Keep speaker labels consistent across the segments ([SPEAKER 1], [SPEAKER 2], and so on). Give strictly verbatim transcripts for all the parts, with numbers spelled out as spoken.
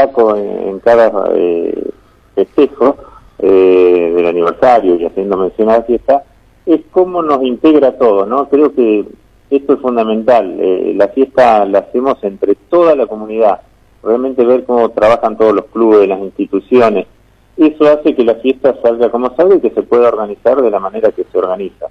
[SPEAKER 1] destaco en, en cada eh, festejo eh, del aniversario y haciendo mención a la fiesta, es cómo nos integra todo, ¿no? Creo que esto es fundamental. Eh, la fiesta la hacemos entre toda la comunidad, realmente ver cómo trabajan todos los clubes, las instituciones. Eso hace que la fiesta salga como salga y que se pueda organizar de la manera que se organiza.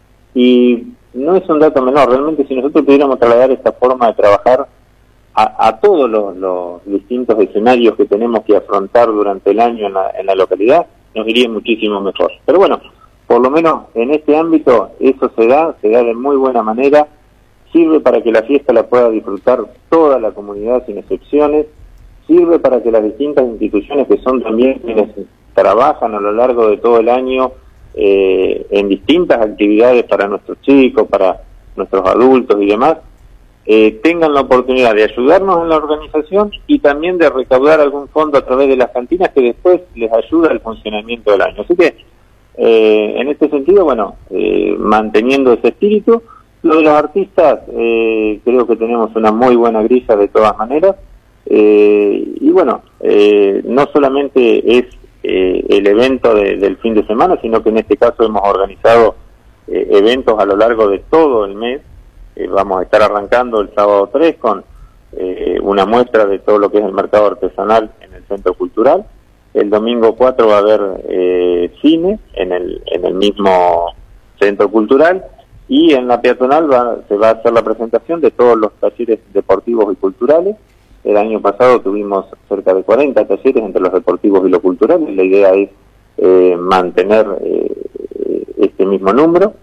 [SPEAKER 1] Y no es un dato menor, realmente si nosotros pudiéramos trasladar esta forma de trabajar a, a todos los, los distintos escenarios que tenemos que afrontar durante el año en la, en la localidad, nos iría muchísimo mejor. Pero bueno, por lo menos en este ámbito eso se da, se da de muy buena manera, sirve para que la fiesta la pueda disfrutar toda la comunidad sin excepciones, sirve para que las distintas instituciones que son también quienes trabajan a lo largo de todo el año eh, en distintas actividades para nuestros chicos, para nuestros adultos y demás, eh, tengan la oportunidad de ayudarnos en la organización y también de recaudar algún fondo a través de las cantinas que después les ayuda al funcionamiento del año. Así que Eh, en este sentido, bueno, eh, manteniendo ese espíritu. Lo de los artistas, eh, creo que tenemos una muy buena grilla de todas maneras, eh, y bueno, eh, no solamente es eh, el evento de, del fin de semana, sino que en este caso hemos organizado eh, eventos a lo largo de todo el mes. Eh, vamos a estar arrancando el sábado tres con eh, una muestra de todo lo que es el mercado artesanal en el Centro Cultural. El domingo cuatro va a haber eh, cine en el en el mismo Centro Cultural, y en la peatonal va, se va a hacer la presentación de todos los talleres deportivos y culturales. El año pasado tuvimos cerca de cuarenta talleres entre los deportivos y los culturales. La idea es eh, mantener eh, este mismo número.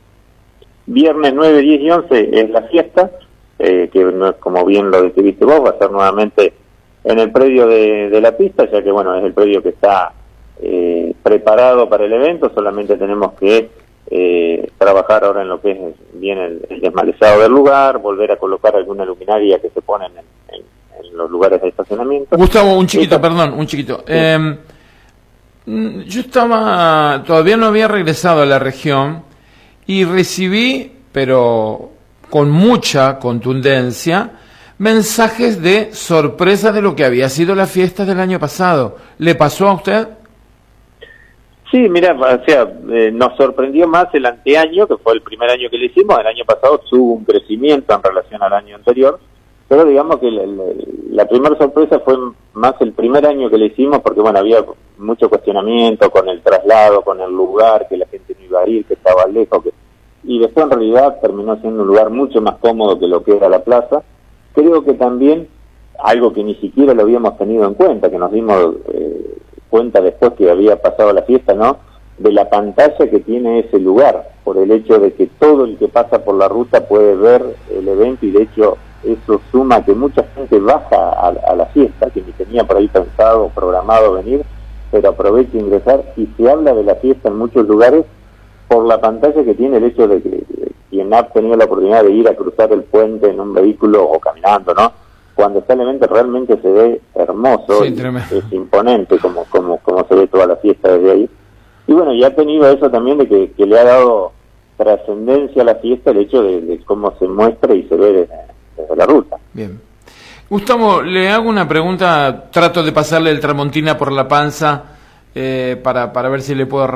[SPEAKER 1] Viernes nueve, diez y once es la fiesta, eh, que no es, como bien lo describiste vos, va a ser nuevamente en el predio de, de la pista, ya que bueno, es el predio que está eh, preparado para el evento. Solamente tenemos que eh, trabajar ahora en lo que es bien el, el desmalezado del lugar, volver a colocar alguna luminaria que se ponen en, en, en los lugares de estacionamiento.
[SPEAKER 2] Gustavo, un chiquito,
[SPEAKER 1] Esta...
[SPEAKER 2] perdón, un chiquito.
[SPEAKER 1] Sí.
[SPEAKER 2] Eh, yo estaba, todavía no había regresado a la región y recibí, pero con mucha contundencia, mensajes de sorpresa de lo que había sido la fiesta del año pasado. ¿Le pasó a usted?
[SPEAKER 1] Sí, mira, o sea, eh, nos sorprendió más el anteaño, que fue el primer año que le hicimos. El año pasado tuvo un crecimiento en relación al año anterior, pero digamos que la, la, la primera sorpresa fue más el primer año que le hicimos, porque bueno, había mucho cuestionamiento con el traslado, con el lugar, que la gente no iba a ir, que estaba lejos, que... y después en realidad terminó siendo un lugar mucho más cómodo que lo que era la plaza. Creo que también, algo que ni siquiera lo habíamos tenido en cuenta, que nos dimos eh, cuenta después que había pasado la fiesta, ¿no?, de la pantalla que tiene ese lugar, por el hecho de que todo el que pasa por la ruta puede ver el evento, y de hecho eso suma que mucha gente baja a, a la fiesta, que ni tenía por ahí pensado o programado venir, pero aprovecha a ingresar, y se habla de la fiesta en muchos lugares por la pantalla que tiene, el hecho de que quien ha tenido la oportunidad de ir a cruzar el puente en un vehículo o caminando, ¿no?, cuando está el evento realmente se ve hermoso,
[SPEAKER 2] sí,
[SPEAKER 1] y es imponente como, como, como se ve toda la fiesta desde ahí. Y bueno, y ha tenido eso también de que, que le ha dado trascendencia a la fiesta el hecho de, de cómo se muestra y se ve desde, desde la ruta.
[SPEAKER 2] Bien. Gustavo, le hago una pregunta, trato de pasarle el Tramontina por la panza eh, para, para ver si le puedo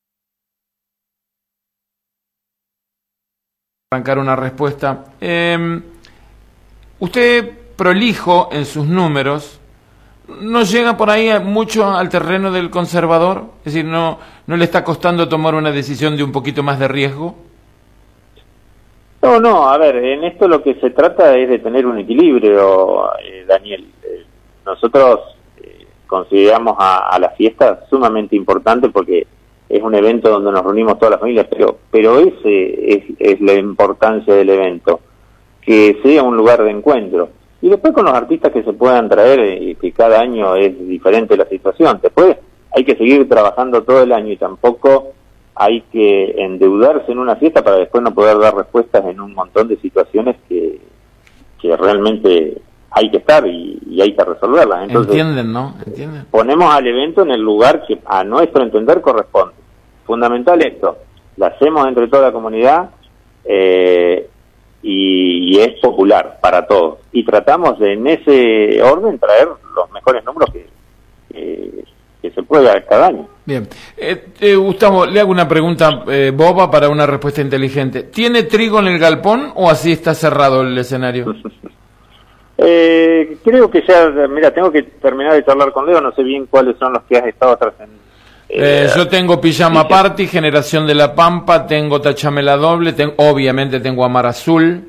[SPEAKER 2] arrancar una respuesta. Eh, usted, prolijo en sus números, ¿no llega por ahí mucho al terreno del conservador? Es decir, ¿no, no le está costando tomar una decisión de un poquito más de riesgo?
[SPEAKER 1] No, no, a ver, en esto lo que se trata es de tener un equilibrio, eh, Daniel. Eh, nosotros eh, consideramos a, a la fiesta sumamente importante porque es un evento donde nos reunimos todas las familias, pero pero ese es, es la importancia del evento, que sea un lugar de encuentro. Y después con los artistas que se puedan traer, y que cada año es diferente la situación. Después hay que seguir trabajando todo el año y tampoco hay que endeudarse en una fiesta para después no poder dar respuestas en un montón de situaciones que, que realmente hay que estar y, y hay que resolverlas. Entonces,
[SPEAKER 2] entienden, ¿no? Entienden.
[SPEAKER 1] Ponemos al evento en el lugar que a nuestro entender corresponde. Fundamental esto, lo hacemos entre toda la comunidad eh, y, y es popular para todos. Y tratamos de en ese orden traer los mejores números que, que, que se pueda cada año.
[SPEAKER 2] Bien. Eh, eh, Gustavo, le hago una pregunta eh, boba para una respuesta inteligente. ¿Tiene trigo en el galpón o así está cerrado el escenario?
[SPEAKER 1] eh, creo que ya, mira, tengo que terminar de charlar con Leo, no sé bien cuáles son los que has estado trascendiendo.
[SPEAKER 2] Eh, yo tengo Pijama Party, Generación de la Pampa, tengo Tachamela Doble, tengo, obviamente tengo Amar Azul,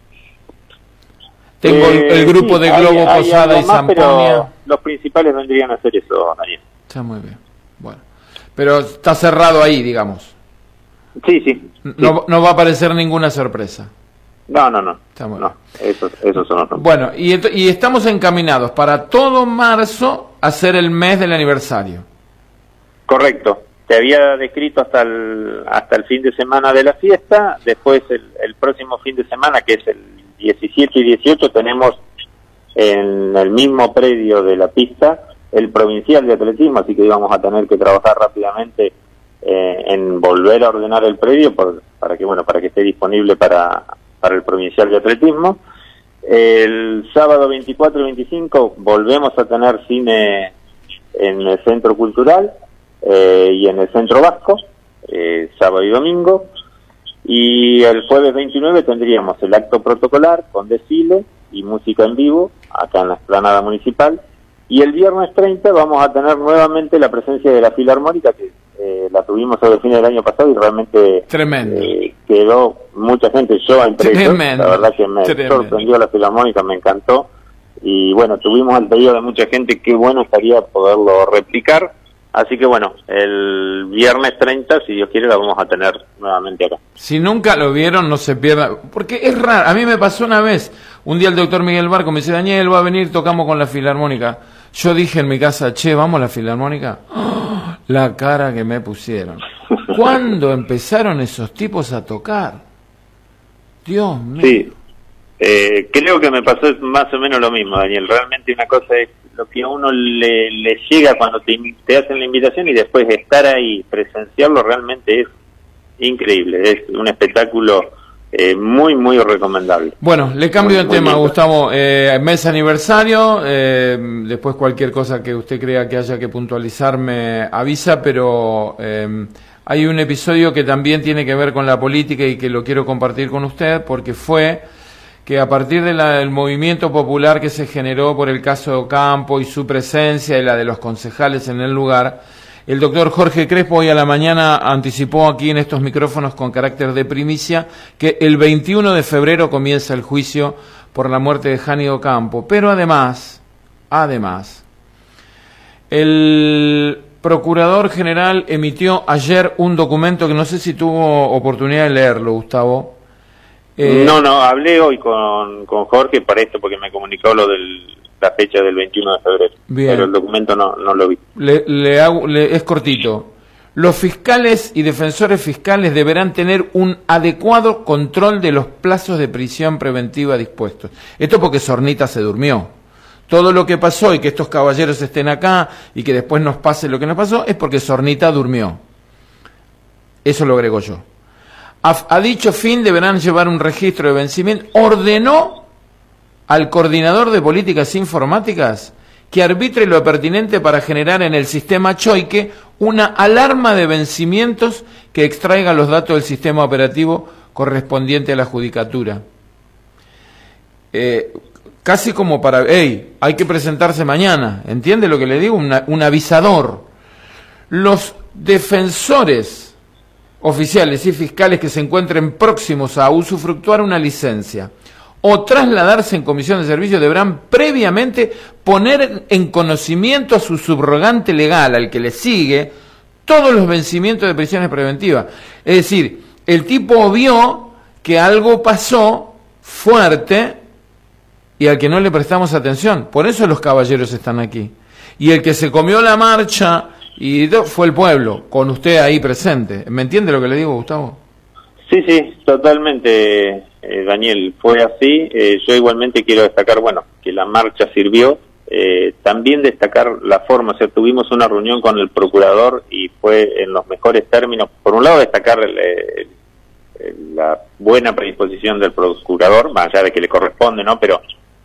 [SPEAKER 2] tengo eh, el, el grupo sí, de Globo, hay, Posada hay y Zamponia.
[SPEAKER 1] Los principales vendrían a ser eso, Daniel.
[SPEAKER 2] Está muy bien. Bueno, pero está cerrado ahí, digamos.
[SPEAKER 1] Sí, sí.
[SPEAKER 2] No,
[SPEAKER 1] sí.
[SPEAKER 2] no va a aparecer ninguna sorpresa.
[SPEAKER 1] No, no, no.
[SPEAKER 2] Está muy
[SPEAKER 1] no esos, esos son los.
[SPEAKER 2] Bueno, y, y estamos encaminados para todo marzo a ser el mes del aniversario.
[SPEAKER 1] Correcto, te había descrito hasta el hasta el fin de semana de la fiesta, después el, el próximo fin de semana, que es el diecisiete y dieciocho, tenemos en el mismo predio de la pista el provincial de atletismo, así que íbamos a tener que trabajar rápidamente eh, en volver a ordenar el predio por, para que bueno para que esté disponible para, para el provincial de atletismo. El sábado veinticuatro y veinticinco volvemos a tener cine en el Centro Cultural, Eh, y en el Centro Vasco, eh, sábado y domingo, y el jueves veintinueve tendríamos el acto protocolar con desfile y música en vivo acá en la explanada municipal, y el viernes treinta vamos a tener nuevamente la presencia de la Filarmónica, que eh, la tuvimos sobre el fin del año pasado y realmente eh, quedó mucha gente, yo entre ellos, la verdad que me Tremendo. sorprendió la Filarmónica, me encantó, y bueno, tuvimos el pedido de mucha gente, qué bueno estaría poderlo replicar. Así que bueno, el viernes treinta, si Dios quiere, la vamos a tener nuevamente acá.
[SPEAKER 2] Si nunca lo vieron, no se pierdan, porque es raro. A mí me pasó una vez, un día el doctor Miguel Barco me dice, Daniel, va a venir, tocamos con la Filarmónica. Yo dije en mi casa, che, ¿vamos a la Filarmónica? ¡Oh! La cara que me pusieron. ¿Cuándo empezaron esos tipos a tocar? Dios mío.
[SPEAKER 1] Sí, eh, creo que me pasó más o menos lo mismo, Daniel. Realmente una cosa es lo que a uno le, le llega cuando te, te hacen la invitación, y después estar ahí, presenciarlo, realmente es increíble, es un espectáculo eh, muy, muy recomendable.
[SPEAKER 2] Bueno, le cambio de tema, Gustavo, eh, mes aniversario, eh, después cualquier cosa que usted crea que haya que puntualizar me avisa, pero eh, hay un episodio que también tiene que ver con la política y que lo quiero compartir con usted, porque fue que a partir de la, del movimiento popular que se generó por el caso de Ocampo y su presencia y la de los concejales en el lugar, el doctor Jorge Crespo hoy a la mañana anticipó aquí en estos micrófonos con carácter de primicia que el veintiuno de febrero comienza el juicio por la muerte de Jani Ocampo. Pero además, además, el Procurador General emitió ayer un documento que no sé si tuvo oportunidad de leerlo, Gustavo.
[SPEAKER 1] Eh, no, no, hablé hoy con, con Jorge para esto porque me comunicó lo de la fecha del veintiuno de febrero, bien. Pero el documento no, no lo vi.
[SPEAKER 2] Le, le hago, le, es cortito. Los fiscales y defensores fiscales deberán tener un adecuado control de los plazos de prisión preventiva dispuestos. Esto porque Zornita se durmió. Todo lo que pasó y que estos caballeros estén acá y que después nos pase lo que nos pasó es porque Zornita durmió. Eso lo agrego yo. A, a dicho fin deberán llevar un registro de vencimiento. Ordenó al coordinador de políticas informáticas que arbitre lo pertinente para generar en el sistema Choique una alarma de vencimientos que extraiga los datos del sistema operativo correspondiente a la judicatura. Eh, casi como para, hey, hay que presentarse mañana, ¿entiende lo que le digo? Una, un avisador. Los defensores oficiales y fiscales que se encuentren próximos a usufructuar una licencia o trasladarse en comisión de servicio deberán previamente poner en conocimiento a su subrogante legal, al que le sigue, todos los vencimientos de prisiones preventivas. Es decir, el tipo vio que algo pasó fuerte y al que no le prestamos atención. Por eso los caballeros están aquí. Y el que se comió la marcha y fue el pueblo, con usted ahí presente. ¿Me entiende lo que le digo, Gustavo?
[SPEAKER 1] Sí, sí, totalmente, eh, Daniel, fue así. Eh, yo igualmente quiero destacar, bueno, que la marcha sirvió. Eh, también destacar la forma, o sea, tuvimos una reunión con el procurador y fue en los mejores términos. Por un lado, destacar el, el, el, la buena predisposición del procurador, más allá de que le corresponde, ¿no? Pero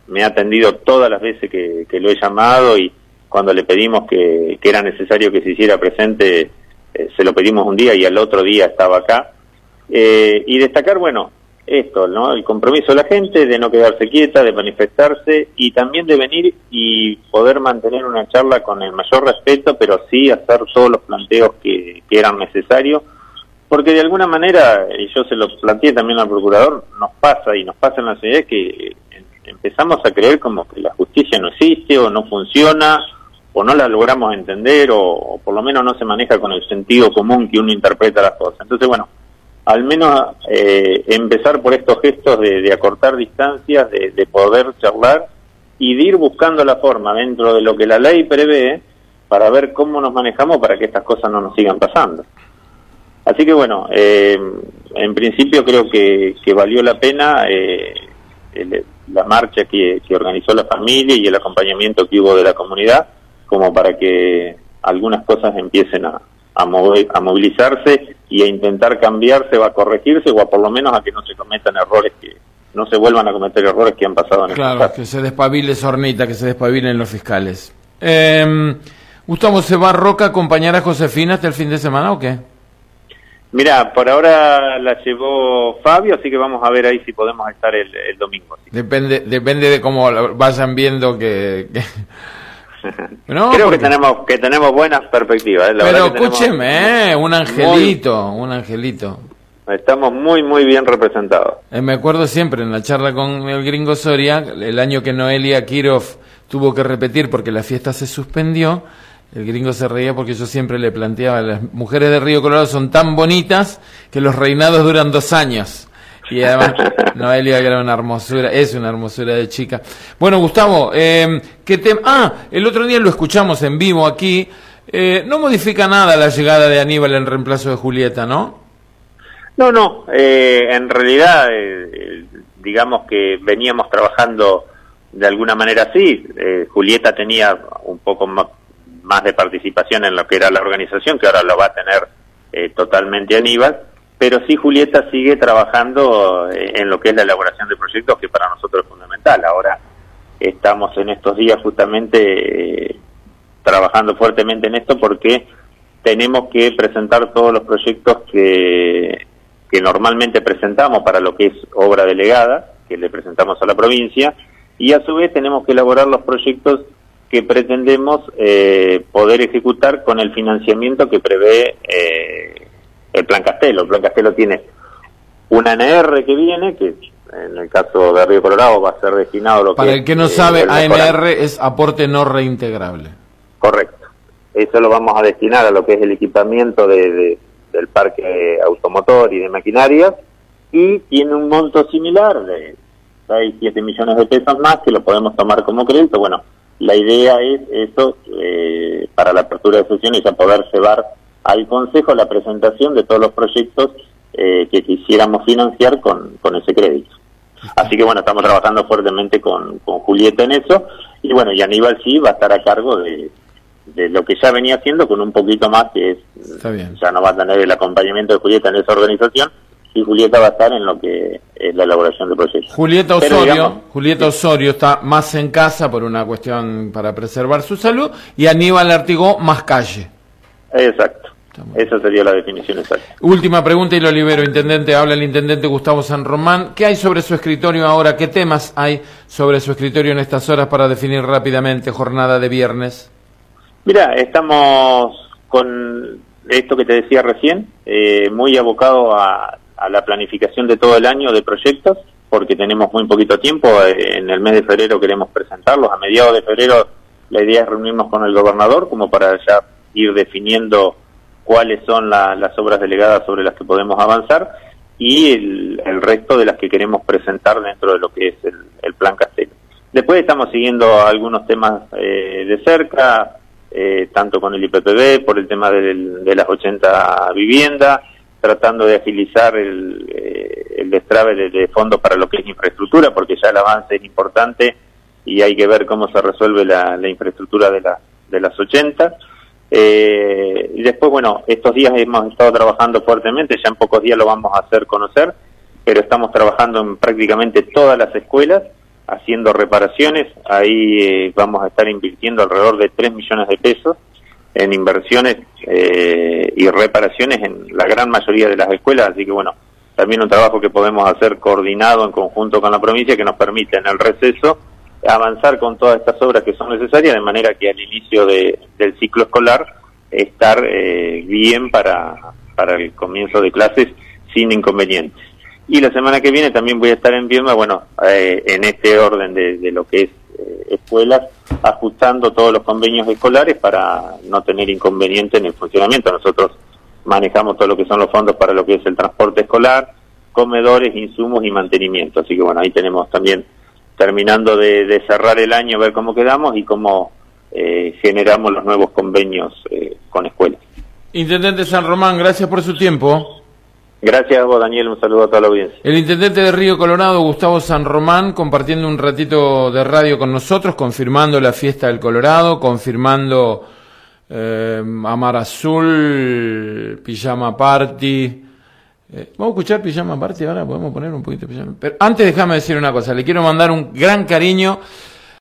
[SPEAKER 1] me ha atendido todas las veces que, que lo he llamado, y cuando le pedimos que, que era necesario que se hiciera presente, eh, se lo pedimos un día y al otro día estaba acá. Eh, y destacar, bueno, esto, ¿no? El compromiso de la gente de no quedarse quieta, de manifestarse y también de venir y poder mantener una charla con el mayor respeto, pero sí hacer todos los planteos que, que eran necesarios, porque de alguna manera, y yo se lo planteé también al procurador, nos pasa y nos pasa en la sociedad que empezamos a creer como que la justicia no existe o no funciona o no la logramos entender, o, o por lo menos no se maneja con el sentido común que uno interpreta las cosas. Entonces, bueno, al menos eh, empezar por estos gestos de, de acortar distancias, de, de poder charlar y de ir buscando la forma dentro de lo que la ley prevé para ver cómo nos manejamos para que estas cosas no nos sigan pasando. Así que bueno, eh, en principio creo que, que valió la pena eh, el, la marcha que, que organizó la familia y el acompañamiento que hubo de la comunidad, como para que algunas cosas empiecen a, a, mover, a movilizarse y a intentar cambiarse o a corregirse, o a por lo menos a que no se cometan errores, que no se vuelvan a cometer errores que han pasado en el pasado.
[SPEAKER 2] Claro, que se despabile Zornita, que se despabilen los fiscales. Eh, Gustavo, ¿se va Roca a acompañar a Josefina hasta el fin de semana o qué?
[SPEAKER 1] Mira, por ahora la llevó Fabio, así que vamos a ver ahí si podemos estar el, el domingo. ¿Sí?
[SPEAKER 2] Depende depende de cómo vayan viendo que... que...
[SPEAKER 1] No, creo porque... que tenemos que tenemos buenas perspectivas. ¿eh? La
[SPEAKER 2] Pero
[SPEAKER 1] que
[SPEAKER 2] escúcheme, tenemos... eh, un angelito, muy... un angelito.
[SPEAKER 1] Estamos muy, muy bien representados.
[SPEAKER 2] Eh, me acuerdo siempre en la charla con el gringo Soria, el año que Noelia Kirov tuvo que repetir porque la fiesta se suspendió. El gringo se reía porque yo siempre le planteaba, las mujeres de Río Colorado son tan bonitas que los reinados duran dos años. Y además, Noelia era una hermosura, es una hermosura de chica. Bueno, Gustavo, eh, ¿qué tema? Ah, el otro día lo escuchamos en vivo aquí. Eh, no modifica nada la llegada de Aníbal en reemplazo de Julieta, ¿no?
[SPEAKER 1] No, no. Eh, en realidad, eh, digamos que veníamos trabajando de alguna manera así. Eh, Julieta tenía un poco más más de participación en lo que era la organización, que ahora lo va a tener eh, totalmente Aníbal, pero sí Julieta sigue trabajando eh, en lo que es la elaboración de proyectos, que para nosotros es fundamental. Ahora estamos en estos días justamente eh, trabajando fuertemente en esto, porque tenemos que presentar todos los proyectos que, que normalmente presentamos para lo que es obra delegada, que le presentamos a la provincia, y a su vez tenemos que elaborar los proyectos que pretendemos eh, poder ejecutar con el financiamiento que prevé eh, el Plan Castelo. El Plan Castelo tiene una N R que viene, que en el caso de Río Colorado va a ser destinado a lo
[SPEAKER 2] Para
[SPEAKER 1] que
[SPEAKER 2] el que no
[SPEAKER 1] eh,
[SPEAKER 2] sabe, A N R es aporte no reintegrable.
[SPEAKER 1] Correcto. Eso lo vamos a destinar a lo que es el equipamiento de, de, del parque automotor y de maquinaria, y tiene un monto similar de seis, siete millones de pesos más que lo podemos tomar como crédito. Bueno, la idea es eso, eh, para la apertura de sesiones, a poder llevar al Consejo la presentación de todos los proyectos eh, que quisiéramos financiar con, con ese crédito. Así que bueno, estamos trabajando fuertemente con, con Julieta en eso, y bueno, y Aníbal sí va a estar a cargo de, de lo que ya venía haciendo, con un poquito más, que es,
[SPEAKER 2] Está bien.
[SPEAKER 1] Ya no va a tener el acompañamiento de Julieta en esa organización, y Julieta va a estar en lo que es la elaboración de proyectos.
[SPEAKER 2] Julieta Osorio,
[SPEAKER 1] Pero, digamos,
[SPEAKER 2] Julieta Osorio está más en casa por una cuestión para preservar su salud, y Aníbal Artigó más calle.
[SPEAKER 1] Exacto. Esa sería la definición exacta.
[SPEAKER 2] Última pregunta y lo libero, intendente. Habla el intendente Gustavo San Román. ¿Qué hay sobre su escritorio ahora? ¿Qué temas hay sobre su escritorio en estas horas para definir rápidamente jornada de viernes?
[SPEAKER 1] Mira, estamos con esto que te decía recién, eh, muy abocado a, a la planificación de todo el año de proyectos, porque tenemos muy poquito tiempo. En el mes de febrero queremos presentarlos. A mediados de febrero la idea es reunirnos con el gobernador como para ya ir definiendo cuáles son la, las obras delegadas sobre las que podemos avanzar, y el, el resto de las que queremos presentar dentro de lo que es el, el Plan Castelo. Después estamos siguiendo algunos temas eh, de cerca, eh, tanto con el I P P B, por el tema del, de las ochenta viviendas, tratando de agilizar el, eh, el destrave de, de fondos para lo que es infraestructura, porque ya el avance es importante y hay que ver cómo se resuelve la, la infraestructura de, la, de las ochenta. Eh, y después, bueno, estos días hemos estado trabajando fuertemente, ya en pocos días lo vamos a hacer conocer, pero estamos trabajando en prácticamente todas las escuelas haciendo reparaciones. Ahí eh, vamos a estar invirtiendo alrededor de tres millones de pesos en inversiones eh, y reparaciones en la gran mayoría de las escuelas, así que bueno, también un trabajo que podemos hacer coordinado en conjunto con la provincia, que nos permite en el receso avanzar con todas estas obras que son necesarias, de manera que al inicio de, del ciclo escolar estar eh, bien para, para el comienzo de clases sin inconvenientes. Y la semana que viene también voy a estar en Viedma, bueno, eh, en este orden de, de lo que es eh, escuelas, ajustando todos los convenios escolares para no tener inconveniente en el funcionamiento. Nosotros manejamos todo lo que son los fondos para lo que es el transporte escolar, comedores, insumos y mantenimiento. Así que bueno, ahí tenemos también, terminando de, de cerrar el año, ver cómo quedamos y cómo eh, generamos los nuevos convenios eh, con escuelas.
[SPEAKER 2] Intendente San Román, gracias por su tiempo.
[SPEAKER 1] Gracias a vos, Daniel, un saludo a toda la audiencia.
[SPEAKER 2] El intendente de Río Colorado, Gustavo San Román, compartiendo un ratito de radio con nosotros, confirmando la fiesta del Colorado, confirmando eh, Amar Azul, Pijama Party. Eh, ¿Vamos a escuchar Pijama Party ahora? ¿Podemos poner un poquito de Pijama? Pero antes déjame decir una cosa, le quiero mandar un gran cariño